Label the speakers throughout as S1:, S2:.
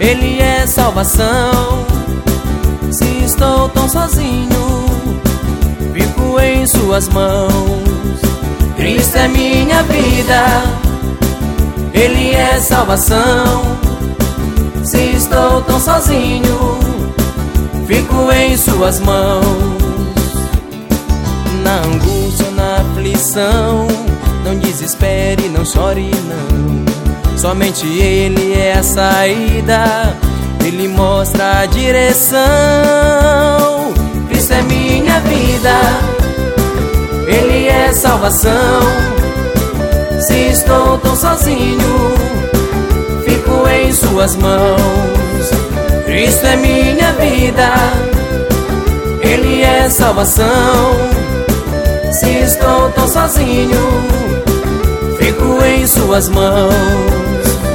S1: Ele é salvação. Se estou tão sozinho, fico em suas mãos. Cristo é minha vida, Ele é salvação. Se estou tão sozinho, fico em suas mãos. Na angústia, na aflição, não desespere, não chore não. Somente Ele é a saída, Ele mostra a direção. Cristo é minha vida, Ele é salvação. Se estou tão sozinho, fico em suas mãos. Cristo é minha vida, Ele é salvação. Se estou tão sozinho, fico em suas mãos.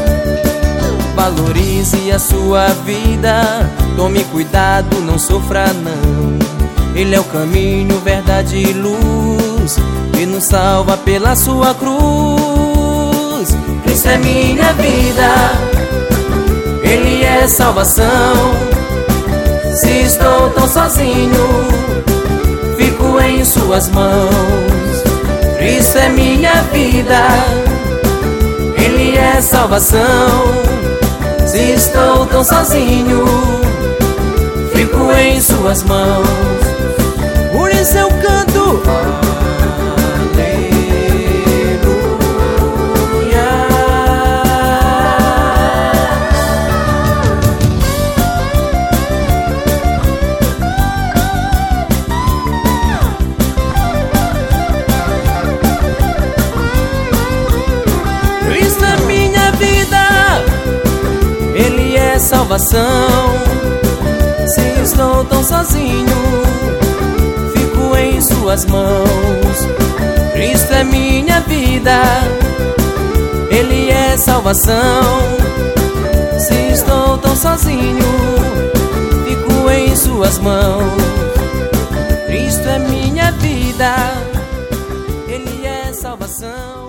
S1: Valorize a sua vida, tome cuidado, não sofra não. Ele é o caminho, verdade e luz, e nos salva pela sua cruz. Cristo é minha vida, Ele é salvação. Se estou tão sozinho, fico em suas mãos. Cristo é minha vida, Ele é salvação. Se estou tão sozinho, fico em suas mãos. Por isso eu canto salvação. Se estou tão sozinho, fico em suas mãos. Cristo é minha vida, Ele é salvação. Se estou tão sozinho, fico em suas mãos. Cristo é minha vida, Ele é salvação.